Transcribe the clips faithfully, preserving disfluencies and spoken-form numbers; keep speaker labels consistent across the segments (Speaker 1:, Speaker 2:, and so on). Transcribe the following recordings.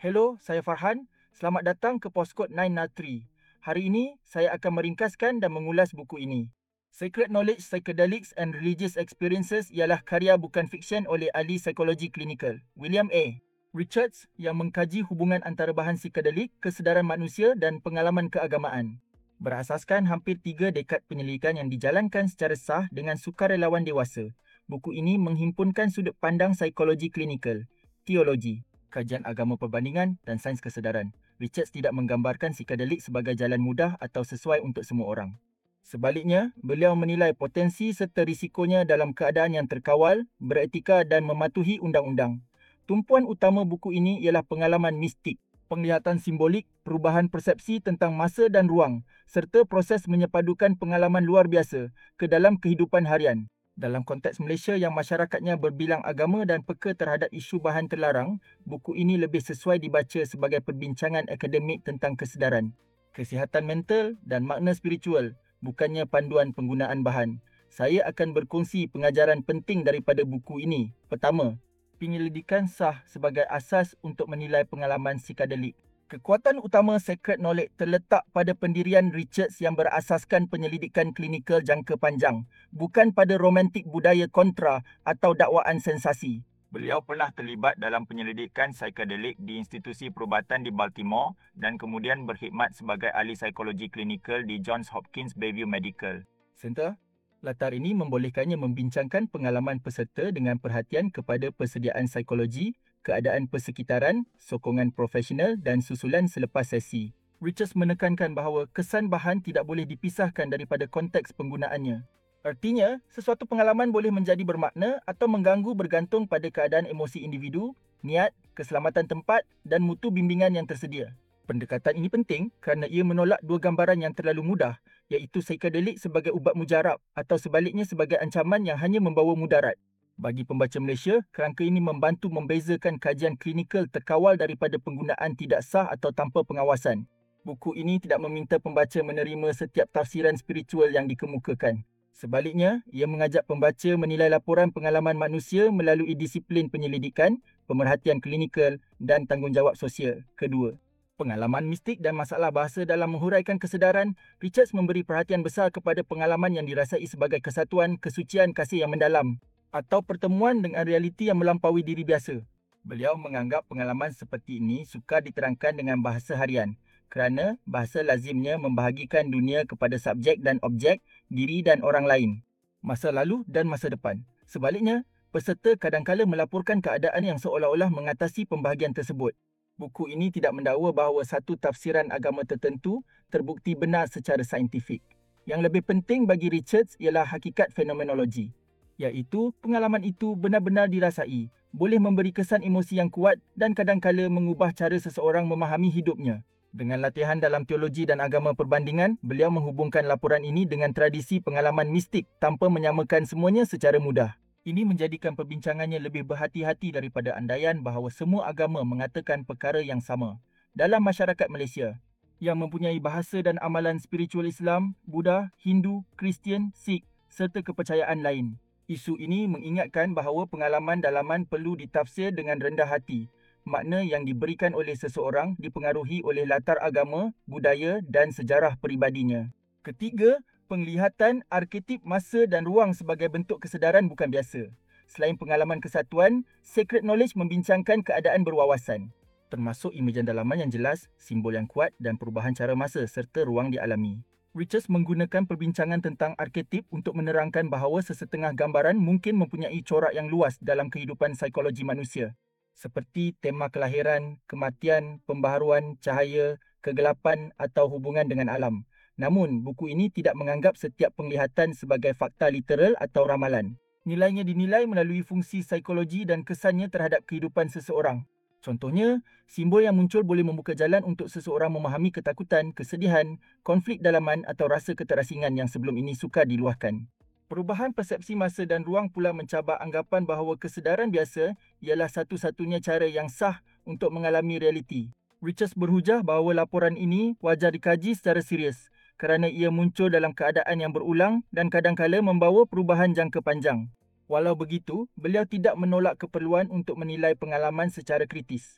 Speaker 1: Hello, saya Farhan. Selamat datang ke Postcode sembilan nol tiga. Hari ini, saya akan meringkaskan dan mengulas buku ini. Sacred Knowledge, Psychedelics and Religious Experiences ialah karya bukan fiksyen oleh ahli psikologi klinikal, William A. Richards yang mengkaji hubungan antara bahan psikedelik, kesedaran manusia dan pengalaman keagamaan. Berasaskan hampir tiga dekad penyelidikan yang dijalankan secara sah dengan sukarelawan dewasa, buku ini menghimpunkan sudut pandang psikologi klinikal, teologi, kajian agama perbandingan dan sains kesedaran. Richards tidak menggambarkan psikedelik sebagai jalan mudah atau sesuai untuk semua orang. Sebaliknya, beliau menilai potensi serta risikonya dalam keadaan yang terkawal, beretika dan mematuhi undang-undang. Tumpuan utama buku ini ialah pengalaman mistik, penglihatan simbolik, perubahan persepsi tentang masa dan ruang, serta proses menyepadukan pengalaman luar biasa ke dalam kehidupan harian. Dalam konteks Malaysia yang masyarakatnya berbilang agama dan peka terhadap isu bahan terlarang, buku ini lebih sesuai dibaca sebagai perbincangan akademik tentang kesedaran, kesihatan mental dan makna spiritual, bukannya panduan penggunaan bahan. Saya akan berkongsi pengajaran penting daripada buku ini. Pertama, penyelidikan sah sebagai asas untuk menilai pengalaman psikedelik. Kekuatan utama Sacred Knowledge terletak pada pendirian Richards yang berasaskan penyelidikan klinikal jangka panjang, bukan pada romantik budaya kontra atau dakwaan sensasi. Beliau pernah terlibat dalam penyelidikan psikedelik di institusi perubatan di Baltimore dan kemudian berkhidmat sebagai ahli psikologi klinikal di Johns Hopkins Bayview Medical Center. Latar ini membolehkannya membincangkan pengalaman peserta dengan perhatian kepada persediaan psikologi, keadaan persekitaran, sokongan profesional dan susulan selepas sesi. Richards menekankan bahawa kesan bahan tidak boleh dipisahkan daripada konteks penggunaannya. Artinya, sesuatu pengalaman boleh menjadi bermakna atau mengganggu bergantung pada keadaan emosi individu, niat, keselamatan tempat dan mutu bimbingan yang tersedia. Pendekatan ini penting kerana ia menolak dua gambaran yang terlalu mudah, iaitu psikedelik sebagai ubat mujarab atau sebaliknya sebagai ancaman yang hanya membawa mudarat. Bagi pembaca Malaysia, kerangka ini membantu membezakan kajian klinikal terkawal daripada penggunaan tidak sah atau tanpa pengawasan. Buku ini tidak meminta pembaca menerima setiap tafsiran spiritual yang dikemukakan. Sebaliknya, ia mengajak pembaca menilai laporan pengalaman manusia melalui disiplin penyelidikan, pemerhatian klinikal dan tanggungjawab sosial. Kedua, pengalaman mistik dan masalah bahasa dalam menghuraikan kesedaran. Richards memberi perhatian besar kepada pengalaman yang dirasai sebagai kesatuan, kesucian kasih yang mendalam atau pertemuan dengan realiti yang melampaui diri biasa. Beliau menganggap pengalaman seperti ini sukar diterangkan dengan bahasa harian kerana bahasa lazimnya membahagikan dunia kepada subjek dan objek, diri dan orang lain, masa lalu dan masa depan. Sebaliknya, peserta kadangkala melaporkan keadaan yang seolah-olah mengatasi pembahagian tersebut. Buku ini tidak mendakwa bahawa satu tafsiran agama tertentu terbukti benar secara saintifik. Yang lebih penting bagi Richards ialah hakikat fenomenologi, iaitu pengalaman itu benar-benar dirasai, boleh memberi kesan emosi yang kuat dan kadangkala mengubah cara seseorang memahami hidupnya. Dengan latihan dalam teologi dan agama perbandingan, beliau menghubungkan laporan ini dengan tradisi pengalaman mistik tanpa menyamakan semuanya secara mudah. Ini menjadikan perbincangannya lebih berhati-hati daripada andaian bahawa semua agama mengatakan perkara yang sama. Dalam masyarakat Malaysia, yang mempunyai bahasa dan amalan spiritual Islam, Buddha, Hindu, Kristian, Sikh serta kepercayaan lain, isu ini mengingatkan bahawa pengalaman dalaman perlu ditafsir dengan rendah hati. Makna yang diberikan oleh seseorang dipengaruhi oleh latar agama, budaya dan sejarah peribadinya. Ketiga, penglihatan arketip masa dan ruang sebagai bentuk kesedaran bukan biasa. Selain pengalaman kesatuan, Sacred Knowledge membincangkan keadaan berwawasan, termasuk imejan dalaman yang jelas, simbol yang kuat dan perubahan cara masa serta ruang dialami. Richards menggunakan perbincangan tentang arketip untuk menerangkan bahawa sesetengah gambaran mungkin mempunyai corak yang luas dalam kehidupan psikologi manusia, seperti tema kelahiran, kematian, pembaharuan, cahaya, kegelapan atau hubungan dengan alam. Namun, buku ini tidak menganggap setiap penglihatan sebagai fakta literal atau ramalan. Nilainya dinilai melalui fungsi psikologi dan kesannya terhadap kehidupan seseorang. Contohnya, simbol yang muncul boleh membuka jalan untuk seseorang memahami ketakutan, kesedihan, konflik dalaman atau rasa keterasingan yang sebelum ini sukar diluahkan. Perubahan persepsi masa dan ruang pula mencabar anggapan bahawa kesedaran biasa ialah satu-satunya cara yang sah untuk mengalami realiti. Richards berhujah bahawa laporan ini wajar dikaji secara serius kerana ia muncul dalam keadaan yang berulang dan kadangkala membawa perubahan jangka panjang. Walau begitu, beliau tidak menolak keperluan untuk menilai pengalaman secara kritis.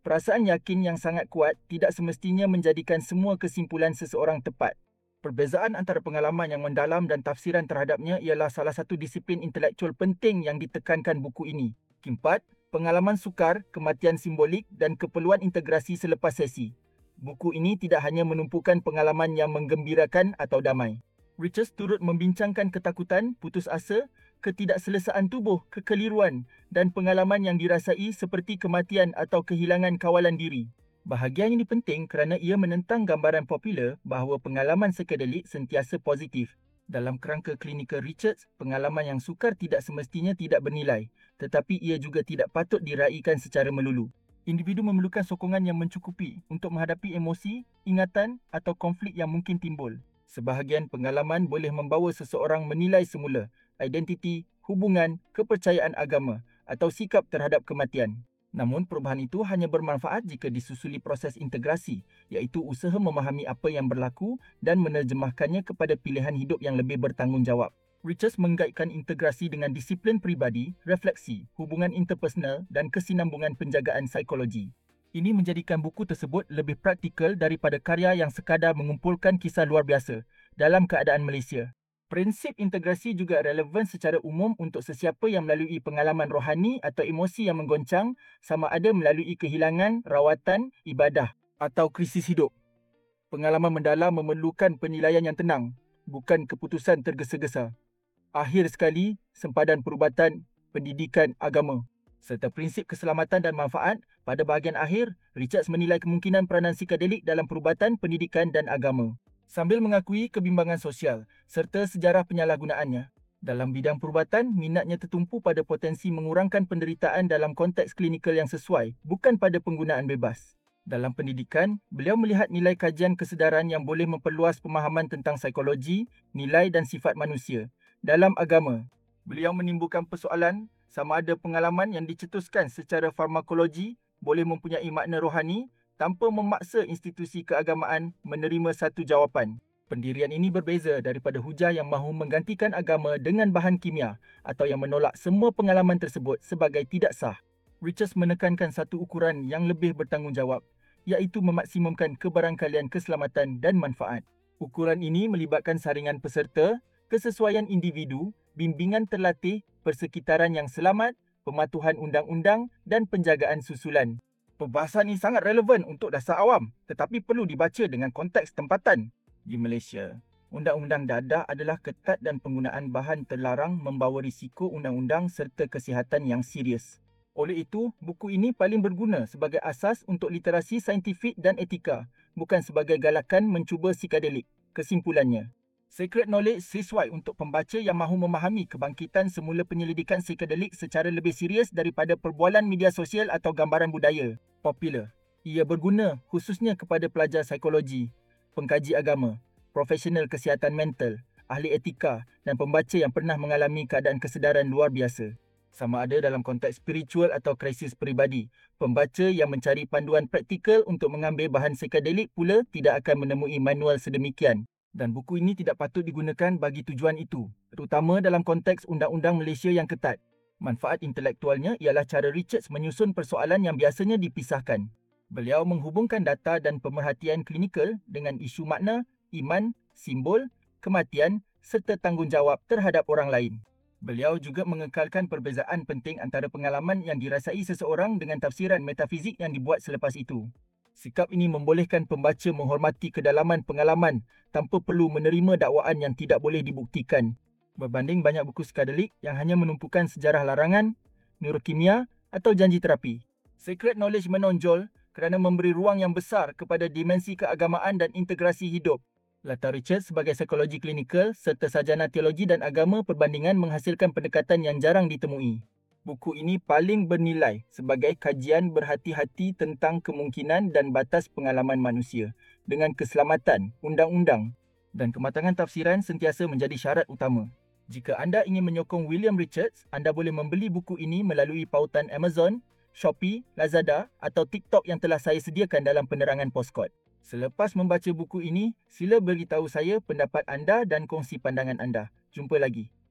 Speaker 1: Perasaan yakin yang sangat kuat tidak semestinya menjadikan semua kesimpulan seseorang tepat. Perbezaan antara pengalaman yang mendalam dan tafsiran terhadapnya ialah salah satu disiplin intelektual penting yang ditekankan buku ini. Keempat, pengalaman sukar, kematian simbolik dan keperluan integrasi selepas sesi. Buku ini tidak hanya menumpukan pengalaman yang menggembirakan atau damai. Richards turut membincangkan ketakutan, putus asa, ketidakselesaan tubuh, kekeliruan dan pengalaman yang dirasai seperti kematian atau kehilangan kawalan diri. Bahagian ini penting kerana ia menentang gambaran popular bahawa pengalaman psikedelik sentiasa positif. Dalam kerangka klinikal Richards, pengalaman yang sukar tidak semestinya tidak bernilai, tetapi ia juga tidak patut diraikan secara melulu. Individu memerlukan sokongan yang mencukupi untuk menghadapi emosi, ingatan atau konflik yang mungkin timbul. Sebahagian pengalaman boleh membawa seseorang menilai semula identiti, hubungan, kepercayaan agama atau sikap terhadap kematian. Namun perubahan itu hanya bermanfaat jika disusuli proses integrasi, iaitu usaha memahami apa yang berlaku dan menerjemahkannya kepada pilihan hidup yang lebih bertanggungjawab. Richards menggaitkan integrasi dengan disiplin peribadi, refleksi, hubungan interpersonal dan kesinambungan penjagaan psikologi. Ini menjadikan buku tersebut lebih praktikal daripada karya yang sekadar mengumpulkan kisah luar biasa dalam keadaan Malaysia. Prinsip integrasi juga relevan secara umum untuk sesiapa yang melalui pengalaman rohani atau emosi yang menggoncang, sama ada melalui kehilangan, rawatan, ibadah atau krisis hidup. Pengalaman mendalam memerlukan penilaian yang tenang, bukan keputusan tergesa-gesa. Akhir sekali, sempadan perubatan, pendidikan agama serta prinsip keselamatan dan manfaat. Pada bahagian akhir, Richards menilai kemungkinan peranan psikedelik dalam perubatan, pendidikan dan agama, sambil mengakui kebimbangan sosial serta sejarah penyalahgunaannya. Dalam bidang perubatan, minatnya tertumpu pada potensi mengurangkan penderitaan dalam konteks klinikal yang sesuai, bukan pada penggunaan bebas. Dalam pendidikan, beliau melihat nilai kajian kesedaran yang boleh memperluas pemahaman tentang psikologi, nilai dan sifat manusia. Dalam agama, beliau menimbulkan persoalan sama ada pengalaman yang dicetuskan secara farmakologi boleh mempunyai makna rohani tanpa memaksa institusi keagamaan menerima satu jawapan. Pendirian ini berbeza daripada hujah yang mahu menggantikan agama dengan bahan kimia atau yang menolak semua pengalaman tersebut sebagai tidak sah. Richards menekankan satu ukuran yang lebih bertanggungjawab, iaitu memaksimumkan kebarangkalian keselamatan dan manfaat. Ukuran ini melibatkan saringan peserta, kesesuaian individu, bimbingan terlatih, persekitaran yang selamat, pematuhan undang-undang dan penjagaan susulan. Perbahasan ini sangat relevan untuk dasar awam tetapi perlu dibaca dengan konteks tempatan. Di Malaysia, Undang-Undang Dadah adalah ketat dan penggunaan bahan terlarang membawa risiko undang-undang serta kesihatan yang serius. Oleh itu, buku ini paling berguna sebagai asas untuk literasi saintifik dan etika, bukan sebagai galakan mencuba psikedelik. Kesimpulannya, Secret Knowledge sesuai untuk pembaca yang mahu memahami kebangkitan semula penyelidikan psikedelik secara lebih serius daripada perbualan media sosial atau gambaran budaya popular. Ia berguna khususnya kepada pelajar psikologi, pengkaji agama, profesional kesihatan mental, ahli etika dan pembaca yang pernah mengalami keadaan kesedaran luar biasa. Sama ada dalam konteks spiritual atau krisis peribadi, pembaca yang mencari panduan praktikal untuk mengambil bahan psikedelik pula tidak akan menemui manual sedemikian. Dan buku ini tidak patut digunakan bagi tujuan itu, terutama dalam konteks Undang-Undang Malaysia yang ketat. Manfaat intelektualnya ialah cara Richards menyusun persoalan yang biasanya dipisahkan. Beliau menghubungkan data dan pemerhatian klinikal dengan isu makna, iman, simbol, kematian serta tanggungjawab terhadap orang lain. Beliau juga mengekalkan perbezaan penting antara pengalaman yang dirasai seseorang dengan tafsiran metafizik yang dibuat selepas itu. Sikap ini membolehkan pembaca menghormati kedalaman pengalaman tanpa perlu menerima dakwaan yang tidak boleh dibuktikan. Berbanding banyak buku psikedelik yang hanya menumpukan sejarah larangan, neurokimia atau janji terapi. Secret Knowledge menonjol kerana memberi ruang yang besar kepada dimensi keagamaan dan integrasi hidup. Latar Richards sebagai psikologi klinikal serta sarjana teologi dan agama perbandingan menghasilkan pendekatan yang jarang ditemui. Buku ini paling bernilai sebagai kajian berhati-hati tentang kemungkinan dan batas pengalaman manusia dengan keselamatan, undang-undang dan kematangan tafsiran sentiasa menjadi syarat utama. Jika anda ingin menyokong William Richards, anda boleh membeli buku ini melalui pautan Amazon, Shopee, Lazada atau TikTok yang telah saya sediakan dalam penerangan Postkod. Selepas membaca buku ini, sila beritahu saya pendapat anda dan kongsi pandangan anda. Jumpa lagi.